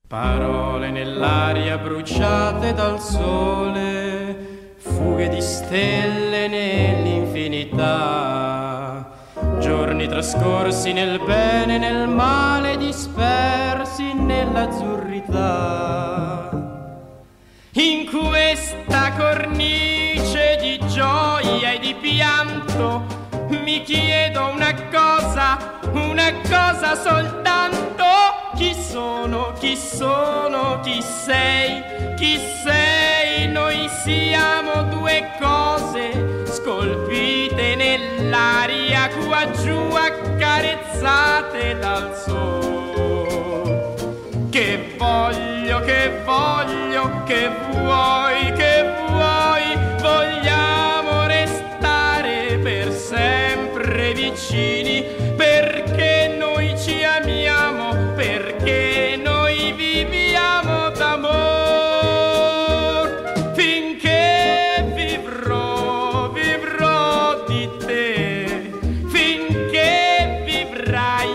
Parole nell'aria bruciate dal sole, fughe di stelle nell'infinità, giorni trascorsi nel bene e nel male, dispersi nell'azzurrità. In questa cornice di gioia e di pianto mi chiedo una cosa soltanto. Chi sono, chi sono, chi sei, chi sei? Noi siamo due cose scolpite nell'aria, qua giù accarezzate dal sole. Che voglio, che voglio, che vuoi, vogliamo restare per sempre vicini, perché noi ci amiamo, perché noi viviamo d'amor. Finché vivrò di te, finché vivrai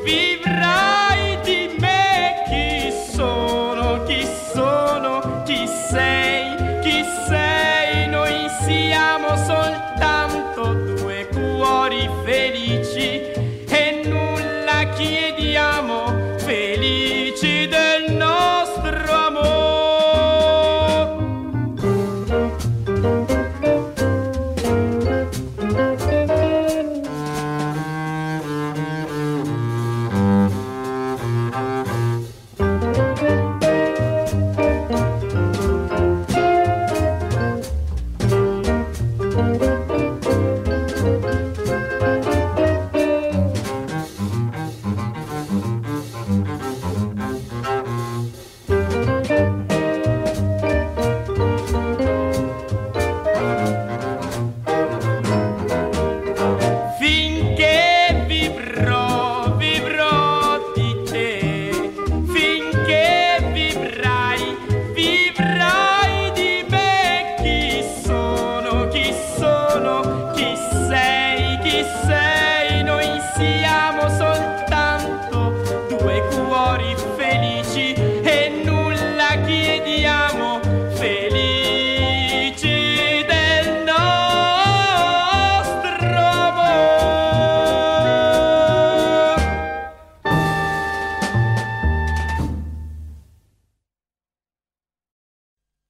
di me. Chi sono, chi sono, chi sei, noi siamo soltanto due cuori felici e nulla chiediamo, felici del nostro amore. Finché vivrò di te, finché vivrai di me. Chi sono, chi sei,